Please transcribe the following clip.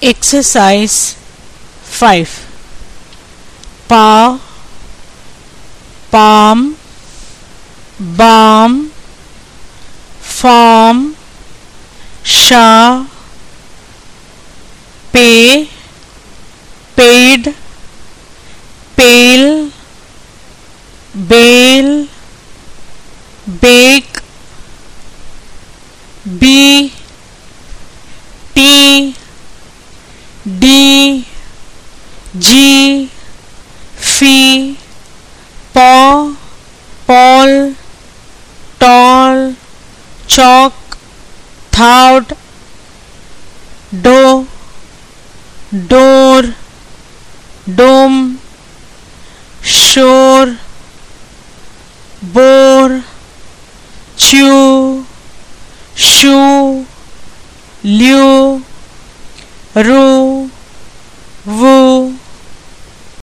Exercise 5. Pa, palm, balm, farm, sha, pay, paid, pale, bail, bake, be, tea, D, G, fee, paw, paul, tall, chalk, thought, do, door, dome, shore, bore, chew, shoe, lieu, rue,